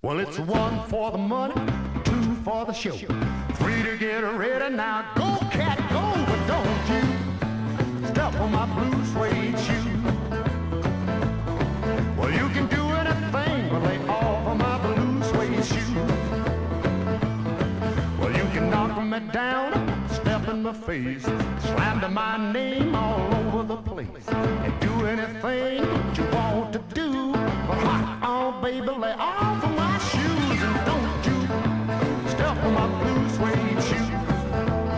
Well, it's one for the money, two for the show, three to get ready. Now go, cat, go, but don't you step on my blue suede shoe. Well, you can do anything but lay off of my blue suede shoe. Well, you can knock me down, step in my face, slander my name all over the place, and do anything that you want to do. But oh, baby, lay off